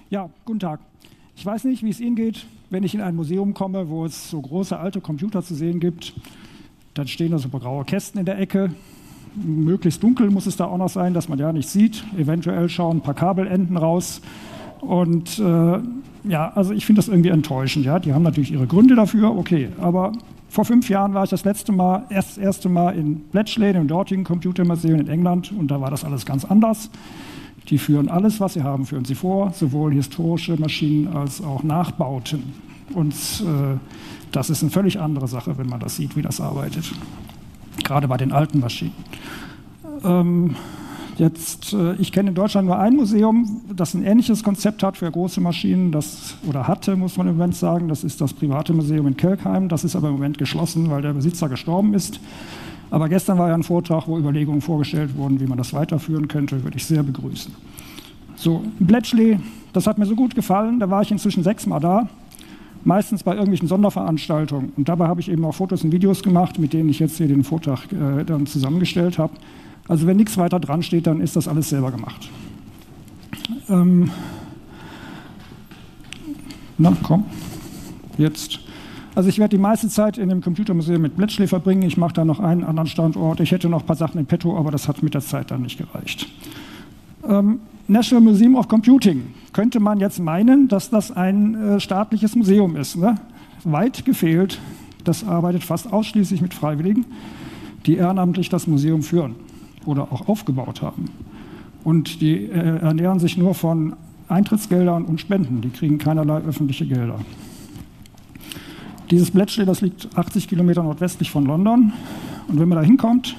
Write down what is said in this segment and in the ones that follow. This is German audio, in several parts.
Ja, guten Tag. Ich weiß nicht, wie es Ihnen geht, wenn ich in ein Museum komme, wo es so große alte Computer zu sehen gibt. Dann stehen da so graue Kästen in der Ecke. Möglichst dunkel muss es da auch noch sein, dass man ja nichts sieht. Eventuell schauen ein paar Kabelenden raus. Und ja, also ich finde das irgendwie enttäuschend. Ja? Die haben natürlich ihre Gründe dafür, okay. Aber vor 5 Jahren war ich das erste Mal in Bletchley, dem dortigen Computermuseum in England. Und da war das alles ganz anders. Die führen alles, was sie haben, führen sie vor, sowohl historische Maschinen als auch Nachbauten. Und das ist eine völlig andere Sache, wenn man das sieht, wie das arbeitet. Gerade bei den alten Maschinen. Ich kenne in Deutschland nur ein Museum, das ein ähnliches Konzept hat für große Maschinen, hatte, muss man im Moment sagen. Das ist das private Museum in Kelkheim. Das ist aber im Moment geschlossen, weil der Besitzer gestorben ist. Aber gestern war ja ein Vortrag, wo Überlegungen vorgestellt wurden, wie man das weiterführen könnte, würde ich sehr begrüßen. So, Bletchley, das hat mir so gut gefallen, da war ich inzwischen 6 Mal da, meistens bei irgendwelchen Sonderveranstaltungen. Und dabei habe ich eben auch Fotos und Videos gemacht, mit denen ich jetzt hier den Vortrag dann zusammengestellt habe. Also wenn nichts weiter dran steht, dann ist das alles selber gemacht. Na, komm, jetzt. Also ich werde die meiste Zeit in dem Computermuseum mit Bletchley verbringen. Ich mache da noch einen anderen Standort. Ich hätte noch ein paar Sachen in petto, aber das hat mit der Zeit dann nicht gereicht. National Museum of Computing. Könnte man jetzt meinen, dass das ein staatliches Museum ist. Ne? Weit gefehlt. Das arbeitet fast ausschließlich mit Freiwilligen, die ehrenamtlich das Museum führen oder auch aufgebaut haben. Und die ernähren sich nur von Eintrittsgeldern und Spenden. Die kriegen keinerlei öffentliche Gelder. Dieses Bletchley, das liegt 80 Kilometer nordwestlich von London. Und wenn man da hinkommt,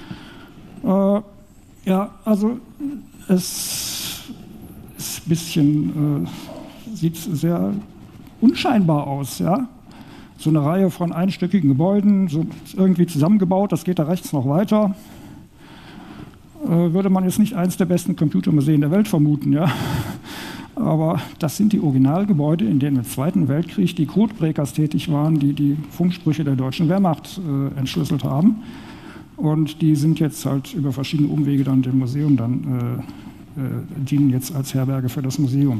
ja, also es ist ein bisschen, sieht sehr unscheinbar aus, ja. So eine Reihe von einstöckigen Gebäuden, so irgendwie zusammengebaut, das geht da rechts noch weiter. Würde man jetzt nicht eins der besten Computermuseen der Welt vermuten, ja. Aber das sind die Originalgebäude, in denen im Zweiten Weltkrieg die Codebreakers tätig waren, die die Funksprüche der deutschen Wehrmacht entschlüsselt haben. Und die sind jetzt halt über verschiedene Umwege dann dem Museum dienen jetzt als Herberge für das Museum.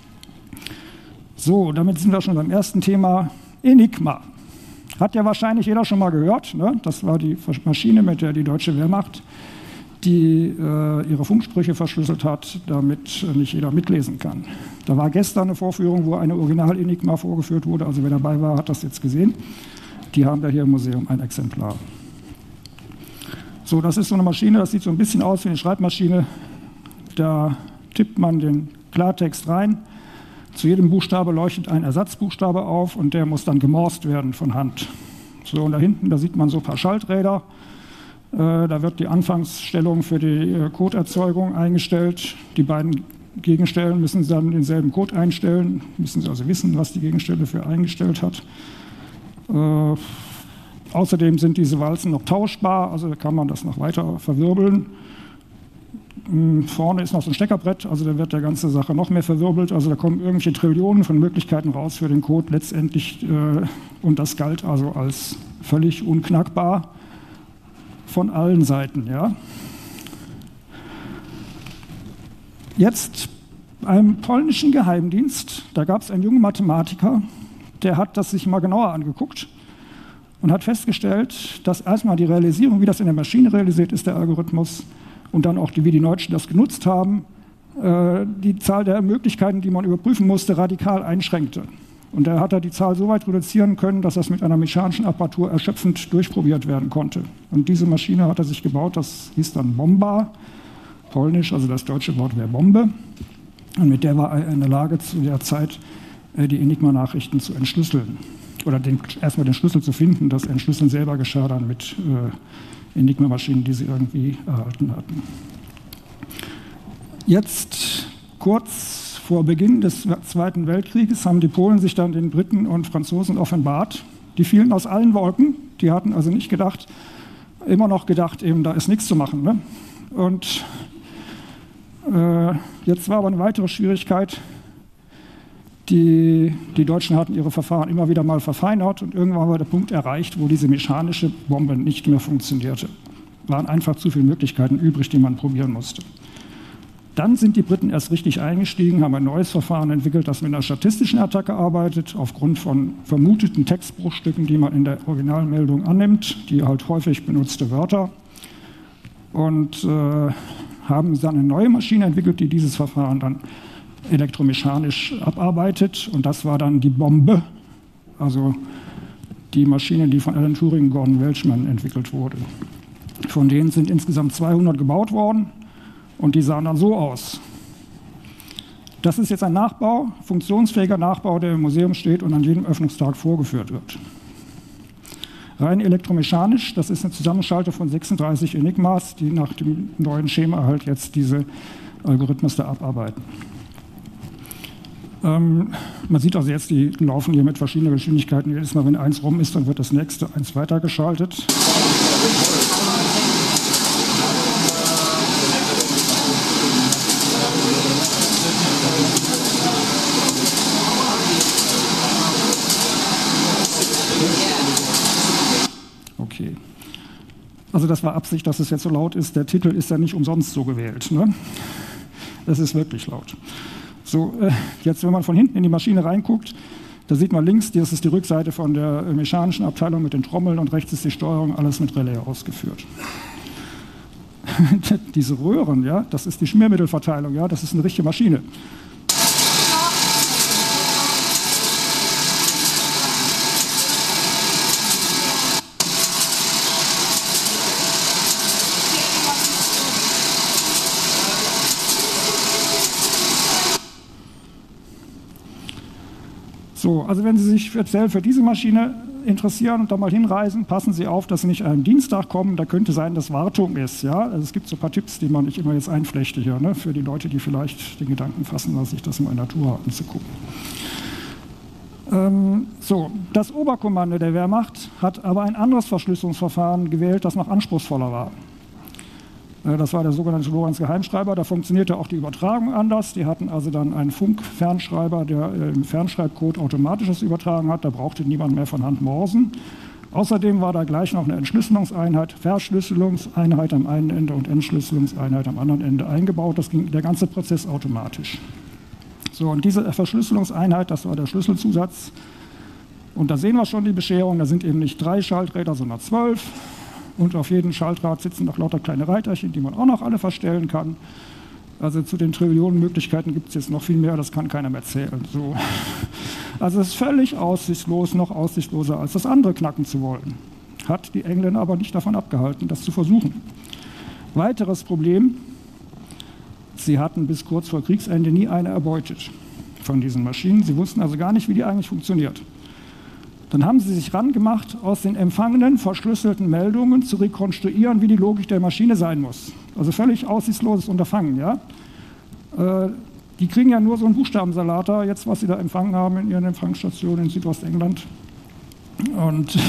So, damit sind wir schon beim ersten Thema, Enigma. Hat ja wahrscheinlich jeder schon mal gehört, ne? Das war die Maschine, mit der die deutsche Wehrmacht ihre Funksprüche verschlüsselt hat, damit nicht jeder mitlesen kann. Da war gestern eine Vorführung, wo eine Original-Enigma vorgeführt wurde. Also wer dabei war, hat das jetzt gesehen. Die haben wir hier im Museum ein Exemplar. So, das ist so eine Maschine, das sieht so ein bisschen aus wie eine Schreibmaschine. Da tippt man den Klartext rein. Zu jedem Buchstabe leuchtet ein Ersatzbuchstabe auf und der muss dann gemorst werden von Hand. So, und da hinten, da sieht man so ein paar Schalträder. Da wird die Anfangsstellung für die Codeerzeugung eingestellt. Die beiden Gegenstellen müssen dann denselben Code einstellen, müssen Sie also wissen, was die Gegenstelle für eingestellt hat. Außerdem sind diese Walzen noch tauschbar, also kann man das noch weiter verwirbeln. Vorne ist noch so ein Steckerbrett, also da wird der ganze Sache noch mehr verwirbelt. Also da kommen irgendwelche Trillionen von Möglichkeiten raus für den Code letztendlich. Und das galt also als völlig unknackbar. Von allen Seiten, ja. Jetzt beim polnischen Geheimdienst, da gab es einen jungen Mathematiker, der hat das sich mal genauer angeguckt und hat festgestellt, dass erstmal die Realisierung, wie das in der Maschine realisiert ist, der Algorithmus, und dann auch, wie die Deutschen das genutzt haben, die Zahl der Möglichkeiten, die man überprüfen musste, radikal einschränkte. Und da hat er die Zahl so weit reduzieren können, dass das mit einer mechanischen Apparatur erschöpfend durchprobiert werden konnte. Und diese Maschine hat er sich gebaut, das hieß dann Bomba, polnisch, also das deutsche Wort wäre Bombe. Und mit der war er in der Lage, zu der Zeit die Enigma-Nachrichten zu entschlüsseln. Oder erstmal den Schlüssel zu finden. Das Entschlüsseln selber geschah dann mit Enigma-Maschinen, die sie irgendwie erhalten hatten. Jetzt kurz vor Beginn des Zweiten Weltkrieges haben die Polen sich dann den Briten und Franzosen offenbart. Die fielen aus allen Wolken. Die hatten also nicht gedacht, immer noch gedacht, eben da ist nichts zu machen. Ne? Und jetzt war aber eine weitere Schwierigkeit. Die Deutschen hatten ihre Verfahren immer wieder mal verfeinert und irgendwann war der Punkt erreicht, wo diese mechanische Bombe nicht mehr funktionierte. Es waren einfach zu viele Möglichkeiten übrig, die man probieren musste. Dann sind die Briten erst richtig eingestiegen, haben ein neues Verfahren entwickelt, das mit einer statistischen Attacke arbeitet, aufgrund von vermuteten Textbruchstücken, die man in der Originalmeldung annimmt, die halt häufig benutzte Wörter. Und haben dann eine neue Maschine entwickelt, die dieses Verfahren dann elektromechanisch abarbeitet. Und das war dann die Bombe, also die Maschine, die von Alan Turing und Gordon Welchman entwickelt wurde. Von denen sind insgesamt 200 gebaut worden und die sahen dann so aus. Das ist jetzt ein Nachbau, funktionsfähiger Nachbau, der im Museum steht und an jedem Öffnungstag vorgeführt wird. Rein elektromechanisch, das ist eine Zusammenschaltung von 36 Enigmas, die nach dem neuen Schema halt jetzt diese Algorithmus da abarbeiten. Man sieht also jetzt, die laufen hier mit verschiedenen Geschwindigkeiten. Jedes Mal, wenn eins rum ist, dann wird das nächste eins weitergeschaltet. Okay. Also das war Absicht, dass es jetzt so laut ist. Der Titel ist ja nicht umsonst so gewählt. Ne? Das ist wirklich laut. So, jetzt, wenn man von hinten in die Maschine reinguckt, da sieht man links, das ist die Rückseite von der mechanischen Abteilung mit den Trommeln und rechts ist die Steuerung, alles mit Relais ausgeführt. Diese Röhren, ja, das ist die Schmiermittelverteilung, ja, das ist eine richtige Maschine. So, also wenn Sie sich speziell für diese Maschine interessieren und da mal hinreisen, passen Sie auf, dass Sie nicht am Dienstag kommen. Da könnte sein, dass Wartung ist. Ja? Also es gibt so ein paar Tipps, die man nicht immer jetzt einflechte hier, ne? Für die Leute, die vielleicht den Gedanken fassen, sich das mal in Natur anzugucken. So, das Oberkommando der Wehrmacht hat aber ein anderes Verschlüsselungsverfahren gewählt, das noch anspruchsvoller war. Das war der sogenannte Lorenz Geheimschreiber. Da funktionierte auch die Übertragung anders. Die hatten also dann einen Funkfernschreiber, der im Fernschreibcode automatisches übertragen hat. Da brauchte niemand mehr von Hand morsen. Außerdem war da gleich noch eine Entschlüsselungseinheit, Verschlüsselungseinheit am einen Ende und Entschlüsselungseinheit am anderen Ende eingebaut. Das ging der ganze Prozess automatisch. So, und diese Verschlüsselungseinheit, das war der Schlüsselzusatz. Und da sehen wir schon die Bescherung. Da sind eben nicht 3 Schalträder, sondern 12. Und auf jedem Schaltrad sitzen noch lauter kleine Reiterchen, die man auch noch alle verstellen kann. Also zu den Trillionen Möglichkeiten gibt es jetzt noch viel mehr, das kann keiner mehr zählen. So. Also es ist völlig aussichtslos, noch aussichtsloser als das andere knacken zu wollen. Hat die Engländer aber nicht davon abgehalten, das zu versuchen. Weiteres Problem, sie hatten bis kurz vor Kriegsende nie eine erbeutet von diesen Maschinen. Sie wussten also gar nicht, wie die eigentlich funktioniert. Dann haben sie sich rangemacht, aus den empfangenen, verschlüsselten Meldungen zu rekonstruieren, wie die Logik der Maschine sein muss. Also völlig aussichtsloses Unterfangen. Ja? Die kriegen ja nur so einen Buchstabensalat da, jetzt was sie da empfangen haben in ihren Empfangsstationen in Südostengland. Und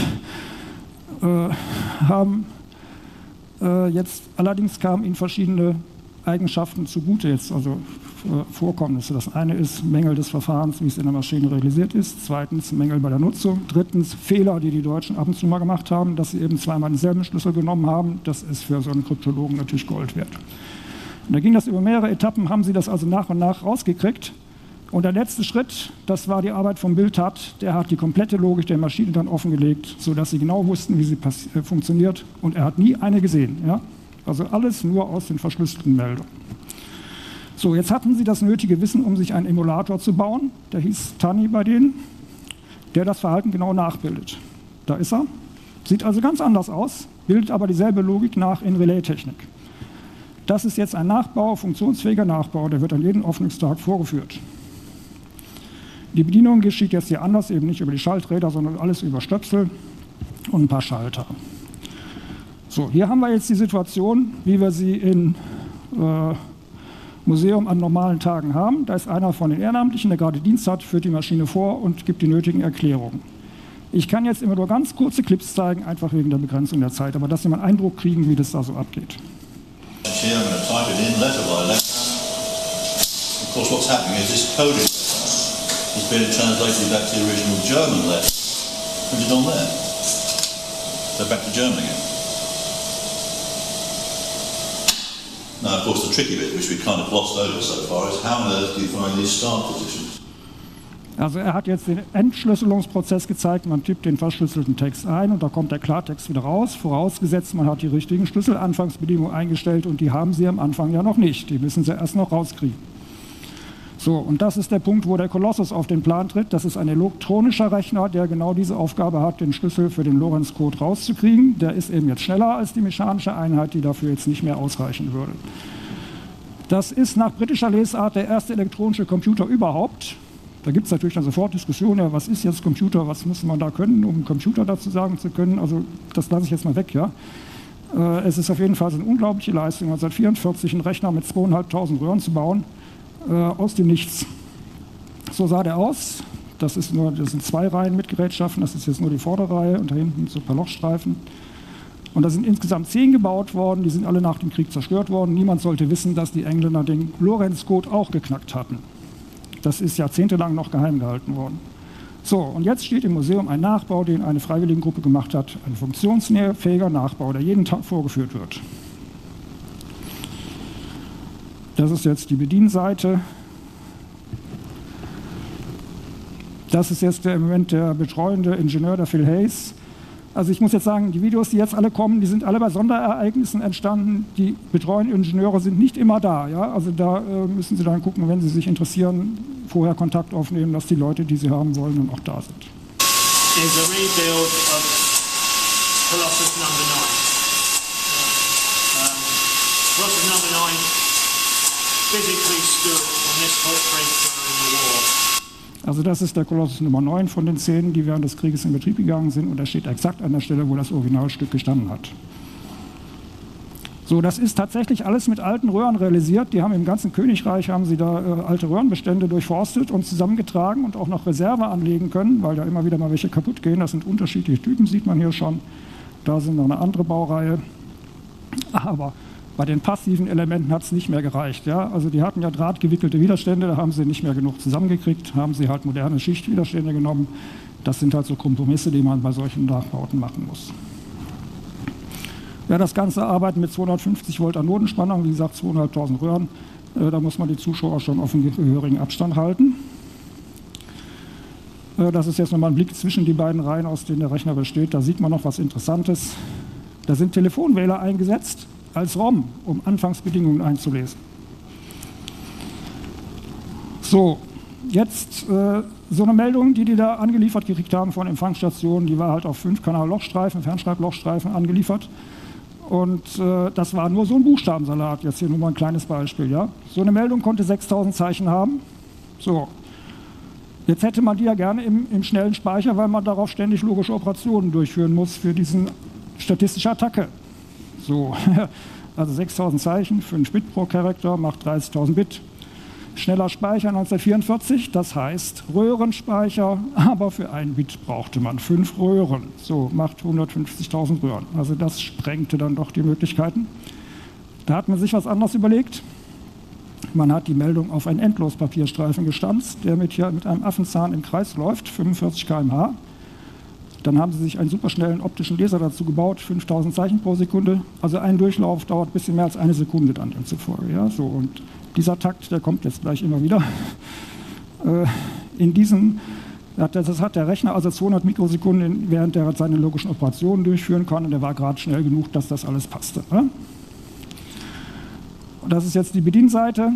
haben jetzt, allerdings kamen ihnen verschiedene Eigenschaften zugute jetzt, also Vorkommnisse. Das eine ist Mängel des Verfahrens, wie es in der Maschine realisiert ist. Zweitens Mängel bei der Nutzung. Drittens Fehler, die die Deutschen ab und zu mal gemacht haben, dass sie eben zweimal denselben Schlüssel genommen haben. Das ist für so einen Kryptologen natürlich Gold wert. Und da ging das über mehrere Etappen, haben sie das also nach und nach rausgekriegt. Und der letzte Schritt, das war die Arbeit von Bill Tutt, der hat die komplette Logik der Maschine dann offengelegt, sodass sie genau wussten, wie sie funktioniert. Und er hat nie eine gesehen. Ja? Also alles nur aus den verschlüsselten Meldungen. So, jetzt hatten sie das nötige Wissen, um sich einen Emulator zu bauen. Der hieß Tani bei denen, der das Verhalten genau nachbildet. Da ist er. Sieht also ganz anders aus, bildet aber dieselbe Logik nach in Relaistechnik. Das ist jetzt ein Nachbau, funktionsfähiger Nachbau, der wird an jedem Öffnungstag vorgeführt. Die Bedienung geschieht jetzt hier anders, eben nicht über die Schalträder, sondern alles über Stöpsel und ein paar Schalter. So, hier haben wir jetzt die Situation, wie wir sie im Museum an normalen Tagen haben. Da ist einer von den Ehrenamtlichen, der gerade Dienst hat, führt die Maschine vor und gibt die nötigen Erklärungen. Ich kann jetzt immer nur ganz kurze Clips zeigen, einfach wegen der Begrenzung der Zeit, aber dass Sie mal einen Eindruck kriegen, wie das da so abgeht. Here I'm going to type it in letter by letter. Of course what's happening is this coded letter is being translated back to the original German letter. Put it on there. So back to German again. Now, of course, the tricky bit, which we kind of glossed over so far, is how on earth do you find these start positions? Also er hat jetzt den Entschlüsselungsprozess gezeigt, man tippt den verschlüsselten Text ein und da kommt der Klartext wieder raus, vorausgesetzt man hat die richtigen Schlüsselanfangsbedingungen eingestellt und die haben sie am Anfang ja noch nicht, die müssen sie erst noch rauskriegen. So, und das ist der Punkt, wo der Colossus auf den Plan tritt. Das ist ein elektronischer Rechner, der genau diese Aufgabe hat, den Schlüssel für den Lorenz-Code rauszukriegen. Der ist eben jetzt schneller als die mechanische Einheit, die dafür jetzt nicht mehr ausreichen würde. Das ist nach britischer Lesart der erste elektronische Computer überhaupt. Da gibt es natürlich dann sofort Diskussionen, ja, was ist jetzt Computer, was muss man da können, um Computer dazu sagen zu können. Also das lasse ich jetzt mal weg, ja. Es ist auf jeden Fall eine unglaubliche Leistung, 1944 einen Rechner mit 2.500 Röhren zu bauen, aus dem Nichts. So sah der aus. Das sind 2 Reihen mit Gerätschaften, das ist jetzt nur die Vorderreihe und da hinten so ein paar Lochstreifen. Und da sind insgesamt 10 gebaut worden, die sind alle nach dem Krieg zerstört worden. Niemand sollte wissen, dass die Engländer den Lorenz-Code auch geknackt hatten. Das ist jahrzehntelang noch geheim gehalten worden. So, und jetzt steht im Museum ein Nachbau, den eine Freiwilligengruppe gemacht hat. Ein funktionsfähiger Nachbau, der jeden Tag vorgeführt wird. Das ist jetzt die Bedienseite. Das ist jetzt im Moment der betreuende Ingenieur, der Phil Hayes. Also ich muss jetzt sagen, die Videos, die jetzt alle kommen, die sind alle bei Sonderereignissen entstanden. Die betreuenden Ingenieure sind nicht immer da. Ja? Also da müssen Sie dann gucken, wenn Sie sich interessieren, vorher Kontakt aufnehmen, dass die Leute, die Sie haben wollen, dann auch da sind. Is a rebuild of Colossus number 9. Colossus number 9 physically stood on this footprint during the war. Also das ist der Colossus Nummer 9 von den 10, die während des Krieges in Betrieb gegangen sind und er steht exakt an der Stelle, wo das Originalstück gestanden hat. So, das ist tatsächlich alles mit alten Röhren realisiert. Die haben im ganzen Königreich haben sie da alte Röhrenbestände durchforstet und zusammengetragen und auch noch Reserve anlegen können, weil da immer wieder mal welche kaputt gehen. Das sind unterschiedliche Typen, sieht man hier schon. Da sind noch eine andere Baureihe. Aber bei den passiven Elementen hat es nicht mehr gereicht. Ja? Also die hatten ja drahtgewickelte Widerstände, da haben sie nicht mehr genug zusammengekriegt, haben sie halt moderne Schichtwiderstände genommen. Das sind halt so Kompromisse, die man bei solchen Nachbauten machen muss. Ja, das ganze Arbeiten mit 250 Volt Anodenspannung, wie gesagt 2.500 Röhren, da muss man die Zuschauer schon auf einen gehörigen Abstand halten. Das ist jetzt nochmal ein Blick zwischen die beiden Reihen, aus denen der Rechner besteht. Da sieht man noch was Interessantes. Da sind Telefonwähler eingesetzt als ROM, um Anfangsbedingungen einzulesen. So, jetzt so eine Meldung, die da angeliefert gekriegt haben von Empfangsstationen, die war halt auf 5-Kanal-Lochstreifen, Fernschreiblochstreifen angeliefert. Und das war nur so ein Buchstabensalat, jetzt hier nur mal ein kleines Beispiel. Ja? So eine Meldung konnte 6.000 Zeichen haben. So, jetzt hätte man die ja gerne im schnellen Speicher, weil man darauf ständig logische Operationen durchführen muss für diesen statistische Attacke. So, also 6.000 Zeichen, 5 Bit pro Charakter macht 30.000 Bit. Schneller Speicher 1944, das heißt Röhrenspeicher, aber für 1 Bit brauchte man 5 Röhren. So, macht 150.000 Röhren. Also das sprengte dann doch die Möglichkeiten. Da hat man sich was anderes überlegt. Man hat die Meldung auf einen Endlospapierstreifen gestanzt, der mit einem Affenzahn im Kreis läuft, 45 km/h. Dann haben sie sich einen superschnellen optischen Leser dazu gebaut, 5000 Zeichen pro Sekunde. Also ein Durchlauf dauert ein bisschen mehr als 1 Sekunde dann demzufolge. Ja, so. Und dieser Takt, der kommt jetzt gleich immer wieder. Das hat der Rechner also 200 Mikrosekunden, während er seine logischen Operationen durchführen kann. Und der war gerade schnell genug, dass das alles passte. Ne? Und das ist jetzt die Bedienseite.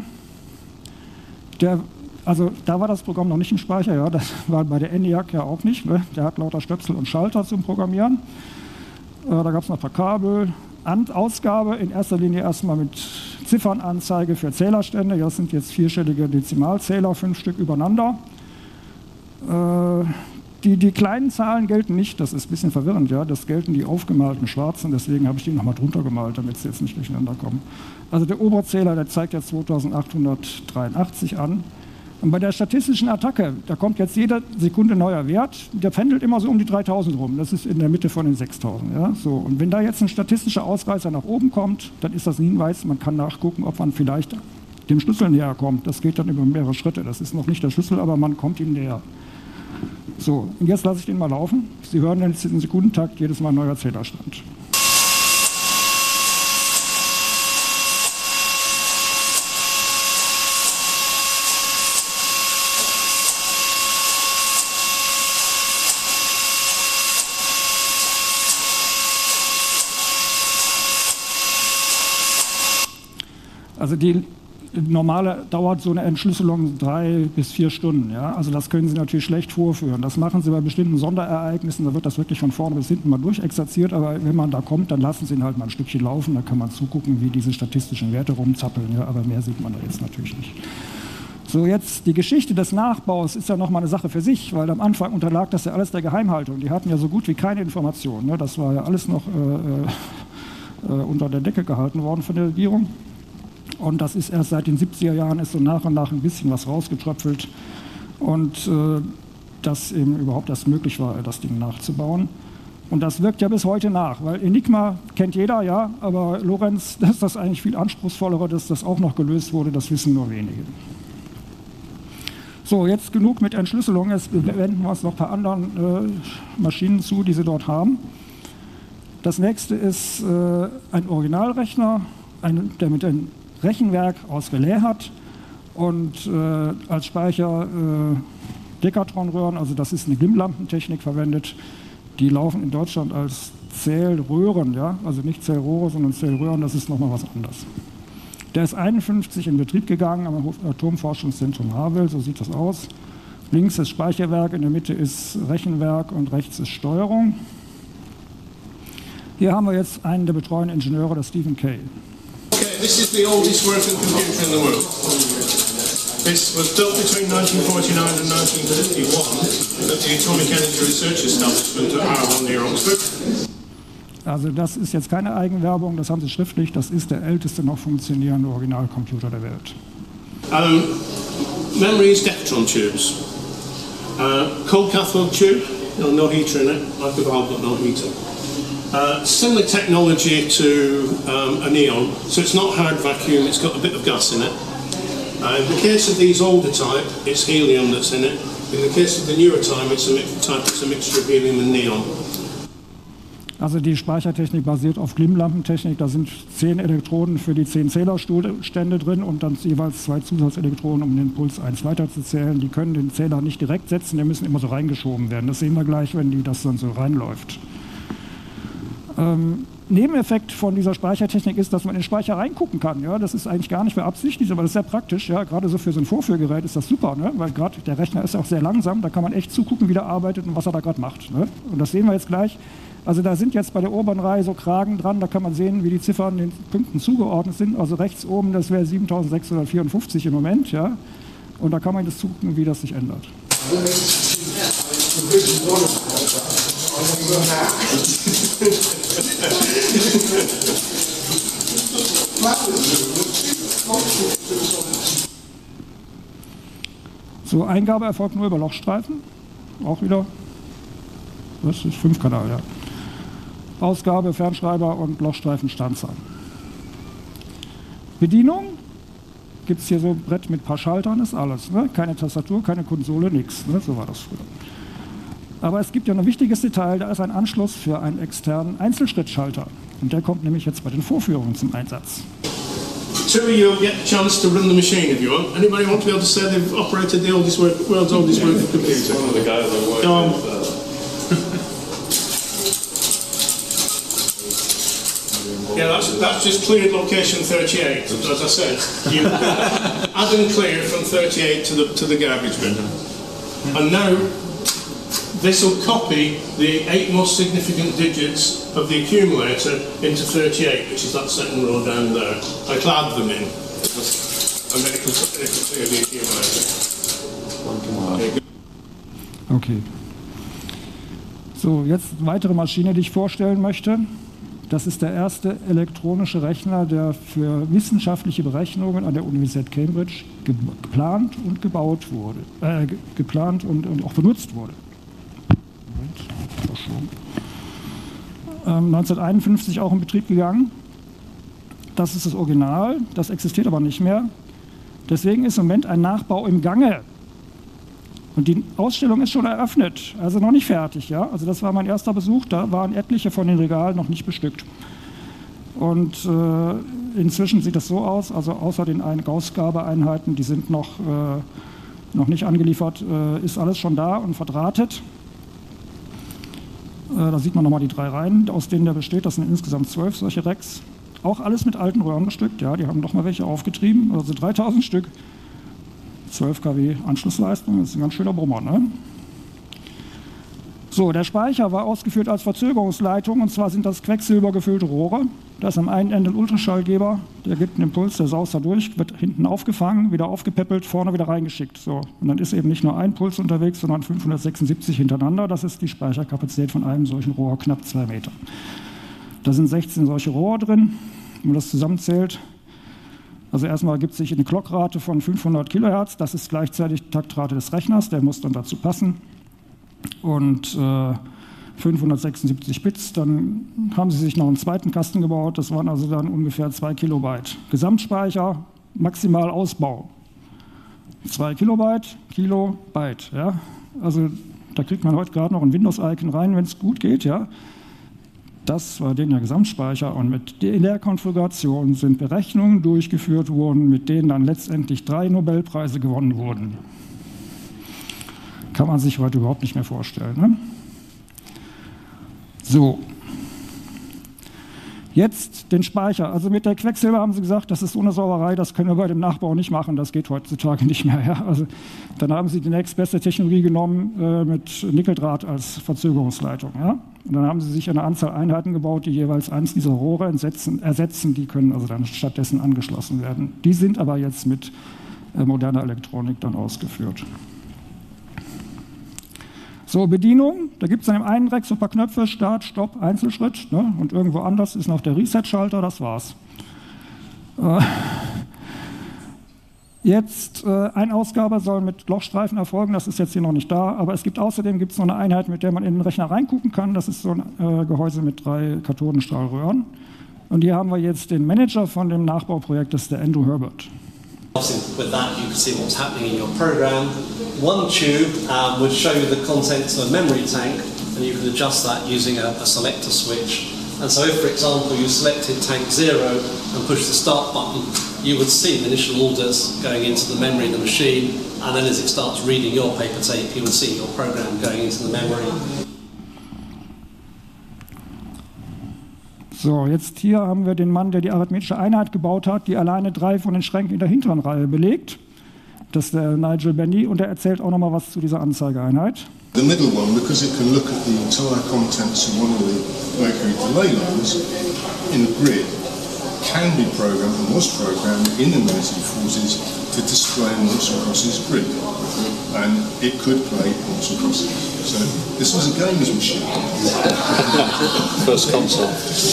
Also da war das Programm noch nicht im Speicher, ja, das war bei der ENIAC ja auch nicht. Ne? Der hat lauter Stöpsel und Schalter zum Programmieren. Da gab es noch ein paar Kabel. Ausgabe in erster Linie erstmal mit Ziffernanzeige für Zählerstände. Das sind jetzt 4-stellige Dezimalzähler, 5 Stück übereinander. Die kleinen Zahlen gelten nicht, das ist ein bisschen verwirrend, ja. Das gelten die aufgemalten schwarzen, deswegen habe ich die nochmal drunter gemalt, damit sie jetzt nicht durcheinander kommen. Also der Oberzähler, der zeigt jetzt 2883 an. Und bei der statistischen Attacke, da kommt jetzt jede Sekunde neuer Wert, der pendelt immer so um die 3000 rum, das ist in der Mitte von den 6000. Ja? So, und wenn da jetzt ein statistischer Ausreißer nach oben kommt, dann ist das ein Hinweis, man kann nachgucken, ob man vielleicht dem Schlüssel näher kommt. Das geht dann über mehrere Schritte, das ist noch nicht der Schlüssel, aber man kommt ihm näher. So, und jetzt lasse ich den mal laufen. Sie hören jetzt in Sekundentakt jedes Mal ein neuer Zählerstand. Also die normale dauert so eine Entschlüsselung 3 bis 4 Stunden. Ja? Also das können Sie natürlich schlecht vorführen. Das machen Sie bei bestimmten Sonderereignissen, da wird das wirklich von vorne bis hinten mal durchexerziert, aber wenn man da kommt, dann lassen Sie ihn halt mal ein Stückchen laufen, da kann man zugucken, wie diese statistischen Werte rumzappeln, ja? Aber mehr sieht man da jetzt natürlich nicht. So, jetzt die Geschichte des Nachbaus ist ja nochmal eine Sache für sich, weil am Anfang unterlag das ja alles der Geheimhaltung. Die hatten ja so gut wie keine Informationen. Ne? Das war ja alles noch unter der Decke gehalten worden von der Regierung. Und das ist erst seit den 70er Jahren ist so nach und nach ein bisschen was rausgetröpfelt. Und dass eben überhaupt erst möglich war, das Ding nachzubauen. Und das wirkt ja bis heute nach, weil Enigma kennt jeder, ja, aber Lorenz, das ist das eigentlich viel anspruchsvollere, dass das auch noch gelöst wurde, das wissen nur wenige. So, jetzt genug mit Entschlüsselung, jetzt wenden wir uns noch ein paar anderen Maschinen zu, die Sie dort haben. Das nächste ist ein Originalrechner, der mit einem Rechenwerk aus Relais hat und als Speicher Dekatron-Röhren, also das ist eine Glimmlampentechnik verwendet, die laufen in Deutschland als Zählröhren, ja? Also nicht Zählrohre, sondern Zählröhren, das ist nochmal was anderes. Der ist 1951 in Betrieb gegangen am Atomforschungszentrum Havel, so sieht das aus. Links ist Speicherwerk, in der Mitte ist Rechenwerk und rechts ist Steuerung. Hier haben wir jetzt einen der betreuenden Ingenieure, der Stephen Kay. Okay, this is the oldest working computer in the world. This was built between 1949 and 1951 at the Atomic Energy Research Establishment at Harvard near Oxford. Also das ist jetzt keine Eigenwerbung, das haben Sie schriftlich, das ist der älteste noch funktionierende Originalcomputer der Welt. Memory is Decatron tubes. Cold cathode tube, no heater in it, like a valve but no heater. Similar technology to a neon, so it's not hard vacuum, it's got a bit of gas in it. In the case of these older type, it's helium that's in it. In the case of the newer type, it's a mixture of helium and neon. Also die Speichertechnik basiert auf Glimmlampentechnik, da sind 10 Elektroden für die 10 Zählerstände drin und dann jeweils 2 Zusatzelektroden, um den Puls 1 weiterzuzählen. Die können den Zähler nicht direkt setzen, die müssen immer so reingeschoben werden. Das sehen wir gleich, wenn das dann so reinläuft. Nebeneffekt von dieser Speichertechnik ist, dass man in den Speicher reingucken kann. Ja? Das ist eigentlich gar nicht beabsichtigt, aber das ist sehr praktisch. Ja? Gerade so für so ein Vorführgerät ist das super, ne? Weil gerade der Rechner ist auch sehr langsam, da kann man echt zugucken, wie der arbeitet und was er da gerade macht. Ne? Und das sehen wir jetzt gleich. Also da sind jetzt bei der oberen Reihe so Kragen dran, da kann man sehen, wie die Ziffern den Punkten zugeordnet sind. Also rechts oben, das wäre 7654 im Moment. Ja? Und da kann man jetzt zugucken, wie das sich ändert. So, Eingabe erfolgt nur über Lochstreifen. Auch wieder. Das ist 5-Kanal, ja. Ausgabe, Fernschreiber und Lochstreifen Standzahl. Bedienung. Gibt es hier so ein Brett mit ein paar Schaltern, ist alles. Ne? Keine Tastatur, keine Konsole, nichts. Ne? So war das früher. Aber es gibt ja noch ein wichtiges Detail, da ist ein Anschluss für einen externen Einzelschrittschalter. Und der kommt nämlich jetzt bei den Vorführungen zum Einsatz. Two of you will get a chance to run the machine if you want. Anybody want to be able to say they've operated the world's oldest working computer? One of the guys I work with. Yeah, that's just cleared location 38, as I said. You add and clear from 38 to the garbage bin. And now, this will copy the 8 most significant digits of the accumulator into 38, which is that second row down there. I clad them in, and then it can clear the accumulator. Okay. So, jetzt eine weitere Maschine, die ich vorstellen möchte. Das ist der erste elektronische Rechner, der für wissenschaftliche Berechnungen an der Universität Cambridge geplant und gebaut wurde, geplant und auch benutzt wurde. 1951 auch in Betrieb gegangen. Das ist das Original, das existiert aber nicht mehr. Deswegen ist im Moment ein Nachbau im Gange. Und die Ausstellung ist schon eröffnet, also noch nicht fertig. Ja? Also das war mein erster Besuch, da waren etliche von den Regalen noch nicht bestückt. Und inzwischen sieht es so aus, also außer den Ausgabeeinheiten, die sind noch nicht angeliefert, ist alles schon da und verdrahtet. Da sieht man nochmal die 3 Reihen, aus denen der besteht. Das sind insgesamt 12 solche Racks. auch alles mit alten Röhren bestückt, ja, die haben noch mal welche aufgetrieben, also 3000 Stück, 12 kW Anschlussleistung, das ist ein ganz schöner Brummer, ne? So, der Speicher war ausgeführt als Verzögerungsleitung, und zwar sind das quecksilbergefüllte Rohre. Da ist am einen Ende ein Ultraschallgeber, der gibt einen Impuls, der saust da durch, wird hinten aufgefangen, wieder aufgepäppelt, vorne wieder reingeschickt. So. Und dann ist eben nicht nur ein Puls unterwegs, sondern 576 hintereinander. Das ist die Speicherkapazität von einem solchen Rohr, knapp 2 Meter. Da sind 16 solche Rohre drin, wenn man das zusammenzählt. Also erstmal gibt es sich eine Clockrate von 500 Kilohertz, das ist gleichzeitig die Taktrate des Rechners, der muss dann dazu passen. Und 576 Bits, dann haben sie sich noch einen zweiten Kasten gebaut, das waren also dann ungefähr 2 Kilobyte. Gesamtspeicher, maximal Ausbau. 2 Kilobyte, Kilobyte, ja. Also da kriegt man heute gerade noch ein Windows-Icon rein, wenn es gut geht, ja. Das war der Gesamtspeicher, und in der Konfiguration sind Berechnungen durchgeführt worden, mit denen dann letztendlich 3 Nobelpreise gewonnen wurden. Kann man sich heute überhaupt nicht mehr vorstellen. Ne? So, jetzt den Speicher. Also mit der Quecksilber haben sie gesagt, das ist so eine Sauerei, das können wir bei dem Nachbau nicht machen, das geht heutzutage nicht mehr. Ja? Also, dann haben sie die nächstbeste Technologie genommen mit Nickeldraht als Verzögerungsleitung. Ja? Und dann haben sie sich eine Anzahl Einheiten gebaut, die jeweils eins dieser Rohre ersetzen, die können also dann stattdessen angeschlossen werden. Die sind aber jetzt mit moderner Elektronik dann ausgeführt. So, Bedienung, da gibt es an dem einen Rack so ein paar Knöpfe, Start, Stopp, Einzelschritt, ne? Und irgendwo anders ist noch der Reset-Schalter, das war's. Jetzt, Einausgabe soll mit Lochstreifen erfolgen, das ist jetzt hier noch nicht da, aber es gibt außerdem noch eine Einheit, mit der man in den Rechner reingucken kann, das ist so ein Gehäuse mit 3 Kathodenstrahlröhren. Und hier haben wir jetzt den Manager von dem Nachbauprojekt, das ist der Andrew Herbert. With that, you can see what's happening in your program. One tube would show you the contents of a memory tank, and you can adjust that using a selector switch. And so if, for example, you selected tank 0 and pushed the start button, you would see the initial orders going into the memory of the machine, and then as it starts reading your paper tape, you would see your program going into the memory. So, jetzt hier haben wir den Mann, der die arithmetische Einheit gebaut hat, die alleine 3 von den Schränken in der hinteren Reihe belegt. Das ist der Nigel Bendy, und er erzählt auch noch mal was zu dieser Anzeigeeinheit. The middle one, because it can look at the entire contents of one of the mercury delay lines in a grid, can be programmed and was programmed in the 1940s to display noughts and crosses grid. And it could play noughts and crosses. So this was a games machine. First console.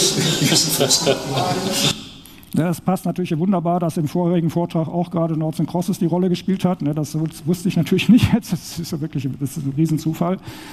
Ja, es passt natürlich wunderbar, dass im vorherigen Vortrag auch gerade Noughts and Crosses die Rolle gespielt hat. Das wusste ich natürlich nicht jetzt, das ist ein Riesenzufall.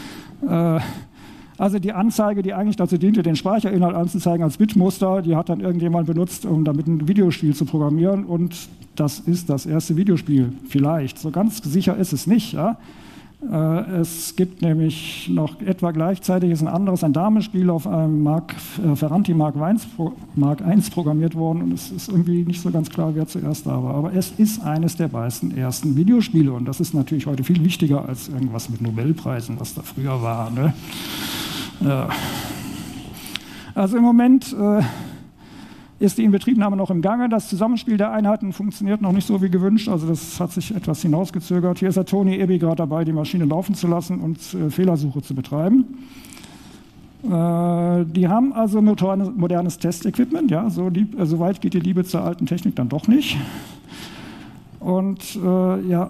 Also die Anzeige, die eigentlich dazu diente, den Speicherinhalt anzuzeigen als Bitmuster, die hat dann irgendjemand benutzt, um damit ein Videospiel zu programmieren, und das ist das erste Videospiel, vielleicht. So ganz sicher ist es nicht. Ja? Es gibt nämlich noch etwa gleichzeitig ist ein Damenspiel auf einem Ferranti Mark I programmiert worden, und es ist irgendwie nicht so ganz klar, wer zuerst da war. Aber es ist eines der meisten ersten Videospiele, und das ist natürlich heute viel wichtiger als irgendwas mit Nobelpreisen, was da früher war. Ne? Ja. Also im Moment ist die Inbetriebnahme noch im Gange. Das Zusammenspiel der Einheiten funktioniert noch nicht so wie gewünscht. Also das hat sich etwas hinausgezögert. Hier ist der Tony Eby gerade dabei, die Maschine laufen zu lassen und Fehlersuche zu betreiben. Die haben also modernes Testequipment. Ja, so weit geht die Liebe zur alten Technik dann doch nicht. Und ja.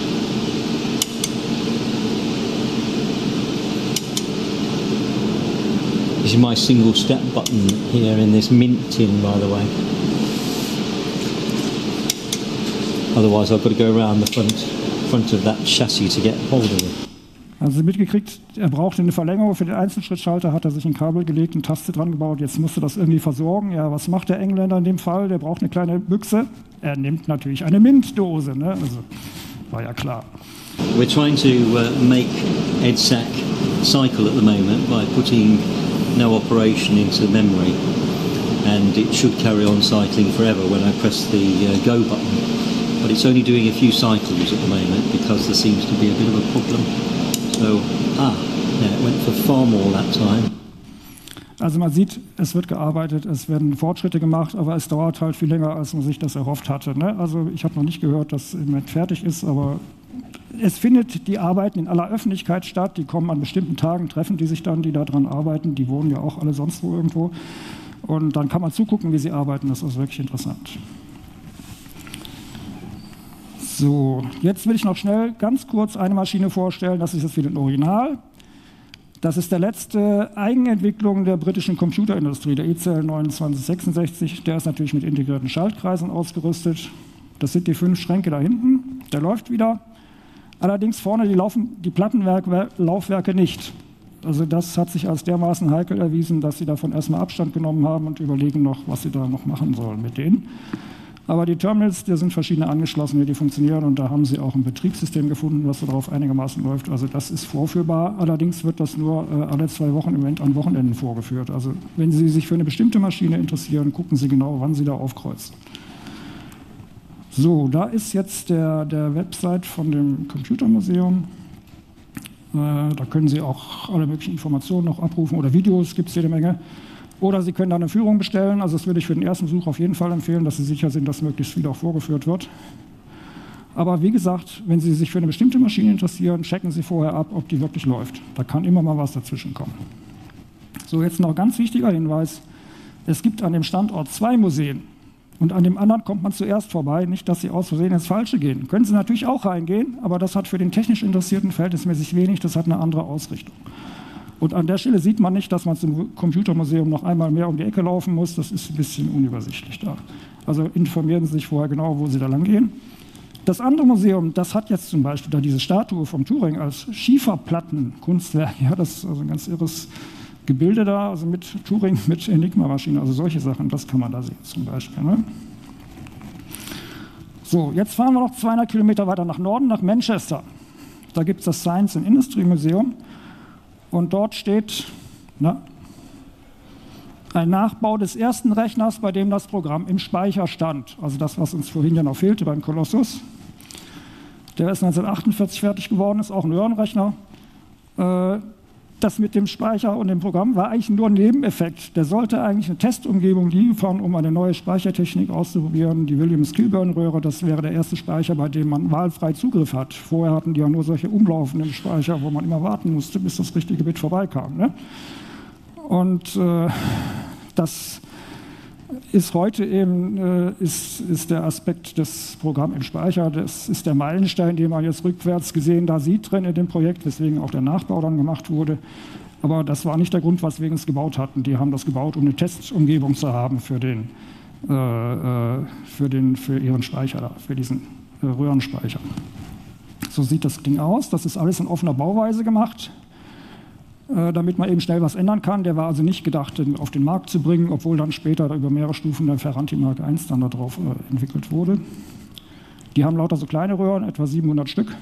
This is my single step button here in this mint tin, by the way. Otherwise I've got to go around the front of that chassis to get hold of it. Also Sie mitgekriegt, er brauchte eine Verlängerung für den Einzelschrittschalter, hat er sich ein Kabel gelegt, eine Taste dran gebaut, jetzt musste das irgendwie versorgen. Ja, was macht der Engländer in dem Fall? Der braucht eine kleine Büchse. Er nimmt natürlich eine Mintdose, ne? Also war ja klar. We're trying to make EDSAC cycle at the moment by putting no operation into memory, and it should carry on cycling forever when I press the go button, but it's only doing a few cycles at the moment because there seems to be a bit of a problem. So, yeah, it went for far more that time. Also man sieht, es wird gearbeitet, es werden Fortschritte gemacht, aber es dauert halt viel länger, als man sich das erhofft hatte. Ne? Also ich habe noch nicht gehört, dass es im Moment fertig ist, aber es findet die Arbeiten in aller Öffentlichkeit statt. Die kommen an bestimmten Tagen, treffen die sich dann, die daran arbeiten. Die wohnen ja auch alle sonst wo irgendwo. Und dann kann man zugucken, wie sie arbeiten. Das ist wirklich interessant. So, jetzt will ich noch schnell ganz kurz eine Maschine vorstellen. Das ist jetzt wieder ein Original. Das ist der letzte Eigenentwicklung der britischen Computerindustrie, der ECL 2966. Der ist natürlich mit integrierten Schaltkreisen ausgerüstet. Das sind die 5 Schränke da hinten. Der läuft wieder. Allerdings vorne die Plattenlaufwerke nicht. Also das hat sich als dermaßen heikel erwiesen, dass sie davon erstmal Abstand genommen haben und überlegen noch, was sie da noch machen sollen mit denen. Aber die Terminals, da sind verschiedene angeschlossen, die funktionieren, und da haben sie auch ein Betriebssystem gefunden, was darauf einigermaßen läuft. Also das ist vorführbar. Allerdings wird das nur alle 2 Wochen im Moment an Wochenenden vorgeführt. Also wenn Sie sich für eine bestimmte Maschine interessieren, gucken Sie genau, wann Sie da aufkreuzen. So, da ist jetzt der Website von dem Computermuseum. Da können Sie auch alle möglichen Informationen noch abrufen, oder Videos gibt es jede Menge. Oder Sie können da eine Führung bestellen. Also das würde ich für den ersten Besuch auf jeden Fall empfehlen, dass Sie sicher sind, dass möglichst viel auch vorgeführt wird. Aber wie gesagt, wenn Sie sich für eine bestimmte Maschine interessieren, checken Sie vorher ab, ob die wirklich läuft. Da kann immer mal was dazwischen kommen. So, jetzt noch ein ganz wichtiger Hinweis. Es gibt an dem Standort 2 Museen. Und an dem anderen kommt man zuerst vorbei, nicht, dass Sie aus Versehen ins Falsche gehen. Können Sie natürlich auch reingehen, aber das hat für den technisch Interessierten verhältnismäßig wenig, das hat eine andere Ausrichtung. Und an der Stelle sieht man nicht, dass man zum Computermuseum noch einmal mehr um die Ecke laufen muss, das ist ein bisschen unübersichtlich da. Also informieren Sie sich vorher genau, wo Sie da lang gehen. Das andere Museum, das hat jetzt zum Beispiel da diese Statue vom Turing als Schieferplattenkunstwerk, ja, das ist also ein ganz irres Gebilde da, also mit Turing, mit Enigma-Maschine, also solche Sachen, das kann man da sehen zum Beispiel. Ne? So, jetzt fahren wir noch 200 Kilometer weiter nach Norden, nach Manchester. Da gibt es das Science and Industry Museum und dort steht ein Nachbau des ersten Rechners, bei dem das Programm im Speicher stand. Also das, was uns vorhin ja noch fehlte beim Colossus. Der ist 1948 fertig geworden, ist auch ein Röhrenrechner. Das mit dem Speicher und dem Programm war eigentlich nur ein Nebeneffekt. Der sollte eigentlich eine Testumgebung liefern, um eine neue Speichertechnik auszuprobieren. Die Williams-Kilburn-Röhre, das wäre der erste Speicher, bei dem man wahlfrei Zugriff hat. Vorher hatten die ja nur solche umlaufenden Speicher, wo man immer warten musste, bis das richtige Bit vorbeikam. Ne? Und das ist heute eben ist der Aspekt des Programms im Speicher. Das ist der Meilenstein, den man jetzt rückwärts gesehen da sieht drin in dem Projekt, weswegen auch der Nachbau dann gemacht wurde. Aber das war nicht der Grund, weswegen sie es gebaut hatten. Die haben das gebaut, um eine Testumgebung zu haben für ihren Speicher da, für diesen Röhrenspeicher. So sieht das Ding aus. Das ist alles in offener Bauweise gemacht, damit man eben schnell was ändern kann. Der war also nicht gedacht, den auf den Markt zu bringen, obwohl dann später über mehrere Stufen der Ferranti Mark I dann darauf entwickelt wurde. Die haben lauter so kleine Röhren, etwa 700 Stück.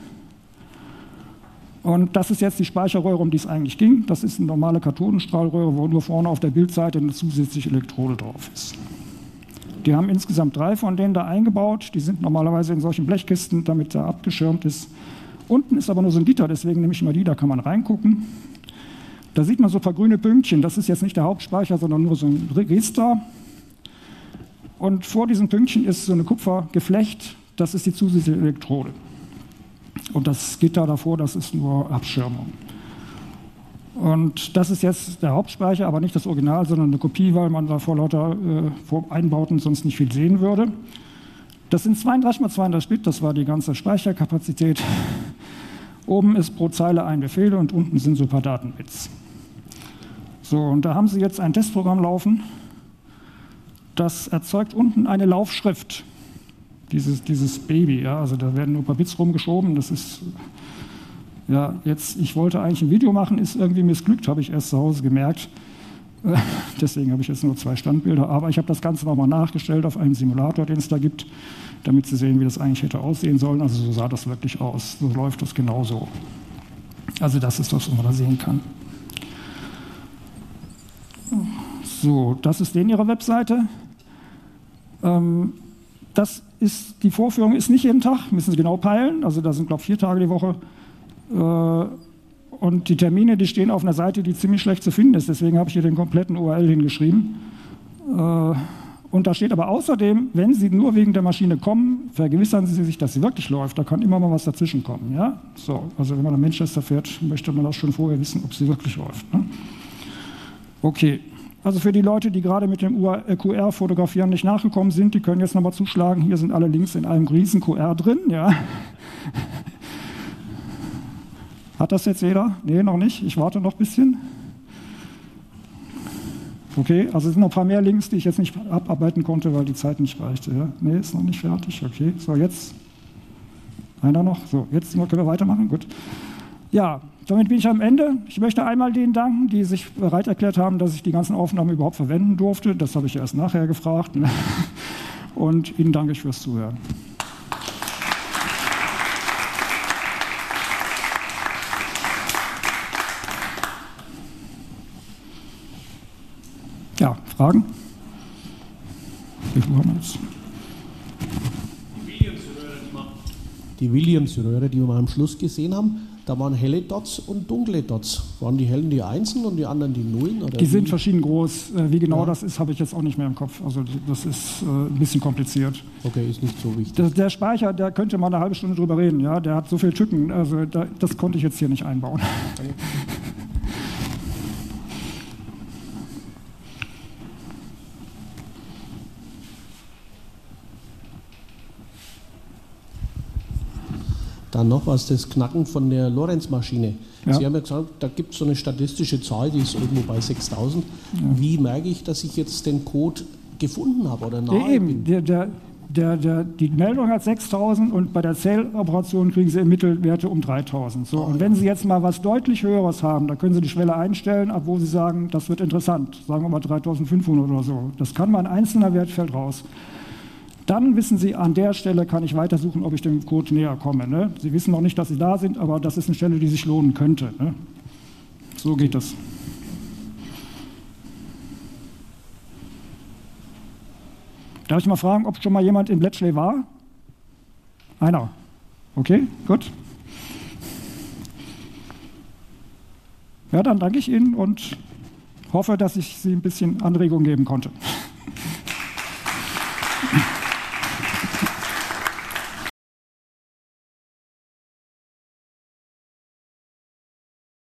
Und das ist jetzt die Speicherröhre, um die es eigentlich ging. Das ist eine normale Kathodenstrahlröhre, wo nur vorne auf der Bildseite eine zusätzliche Elektrode drauf ist. Die haben insgesamt 3 von denen da eingebaut. Die sind normalerweise in solchen Blechkisten, damit er abgeschirmt ist. Unten ist aber nur so ein Gitter, deswegen nehme ich mal die, da kann man reingucken. Da sieht man so ein paar grüne Pünktchen. Das ist jetzt nicht der Hauptspeicher, sondern nur so ein Register. Und vor diesem Pünktchen ist so eine Kupfergeflecht. Das ist die zusätzliche Elektrode. Und das Gitter davor, das ist nur Abschirmung. Und das ist jetzt der Hauptspeicher, aber nicht das Original, sondern eine Kopie, weil man da vor lauter Einbauten sonst nicht viel sehen würde. Das sind 32 x 32 Bit, das war die ganze Speicherkapazität. Oben ist pro Zeile ein Befehl und unten sind so ein paar Datenbits. So, und da haben Sie jetzt ein Testprogramm laufen, das erzeugt unten eine Laufschrift. Dieses Baby, ja, also da werden nur ein paar Bits rumgeschoben. Das ist, ja, jetzt, ich wollte eigentlich ein Video machen, ist irgendwie missglückt, habe ich erst zu Hause gemerkt. Deswegen habe ich jetzt nur 2 Standbilder, aber ich habe das Ganze nochmal nachgestellt auf einem Simulator, den es da gibt, damit Sie sehen, wie das eigentlich hätte aussehen sollen. Also so sah das wirklich aus, so läuft das genauso. Also das ist das, was man da sehen kann. So, das ist ihre Webseite. Die Vorführung ist nicht jeden Tag, müssen Sie genau peilen, also da sind, glaube ich, 4 Tage die Woche. und die Termine, die stehen auf einer Seite, die ziemlich schlecht zu finden ist. Deswegen habe ich hier den kompletten URL hingeschrieben. Und da steht aber außerdem, wenn Sie nur wegen der Maschine kommen, vergewissern Sie sich, dass sie wirklich läuft. Da kann immer mal was dazwischen kommen. Ja? So, also wenn man nach Manchester fährt, möchte man auch schon vorher wissen, ob sie wirklich läuft. Ne? Okay, also für die Leute, die gerade mit dem QR-Fotografieren nicht nachgekommen sind, die können jetzt nochmal zuschlagen. Hier sind alle Links in einem riesen QR drin. Ja? Hat das jetzt jeder? Nee, noch nicht. Ich warte noch ein bisschen. Okay, also es sind noch ein paar mehr Links, die ich jetzt nicht abarbeiten konnte, weil die Zeit nicht reichte. Ja? Nee, ist noch nicht fertig. Okay, so jetzt. Einer noch. So, jetzt können wir weitermachen. Gut. Ja, damit bin ich am Ende. Ich möchte einmal denen danken, die sich bereit erklärt haben, dass ich die ganzen Aufnahmen überhaupt verwenden durfte. Das habe ich erst nachher gefragt. Und Ihnen danke ich fürs Zuhören. Ja, Fragen? Wie viel haben wir jetzt? Die Williams-Röhre, die wir am Schluss gesehen haben, da waren helle Dots und dunkle Dots. Waren die hellen die Einsen und die anderen die Nullen? Oder die sind verschieden groß. Wie genau das ist, habe ich jetzt auch nicht mehr im Kopf. Also das ist ein bisschen kompliziert. Okay, ist nicht so wichtig. Der Speicher, da könnte man eine halbe Stunde drüber reden. Ja? Der hat so viele Tücken, also das konnte ich jetzt hier nicht einbauen. Okay. Dann noch was, das Knacken von der Lorentz-Maschine. Ja. Sie haben ja gesagt, da gibt es so eine statistische Zahl, die ist irgendwo bei 6000. Ja. Wie merke ich, dass ich jetzt den Code gefunden habe oder nahe bin? Die Meldung hat 6000 und bei der Zähloperation kriegen Sie im Mittelwerte um 3000. So, und wenn Sie jetzt mal was deutlich Höheres haben, da können Sie die Schwelle einstellen, ab wo Sie sagen, das wird interessant. Sagen wir mal 3500 oder so. Das kann mal ein einzelner Wert fällt raus. Dann wissen Sie, an der Stelle kann ich weitersuchen, ob ich dem Code näher komme. Ne? Sie wissen noch nicht, dass Sie da sind, aber das ist eine Stelle, die sich lohnen könnte. Ne? So geht das. Darf ich mal fragen, ob schon mal jemand in Bletchley war? Einer. Okay, gut. Ja, dann danke ich Ihnen und hoffe, dass ich Sie ein bisschen Anregung geben konnte.